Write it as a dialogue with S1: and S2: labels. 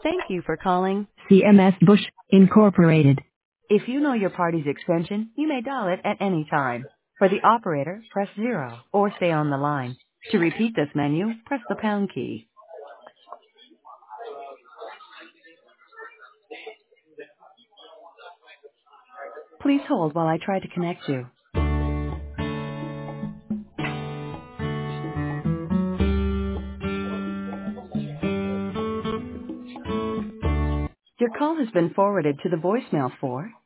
S1: Thank you for calling CMS Bush Incorporated. If you know your party's extension, you may dial it at any time. For the operator, press 0 or stay on the line. To repeat this menu, press the pound key. Please hold while I try to connect you. Your call has been forwarded to the voicemail for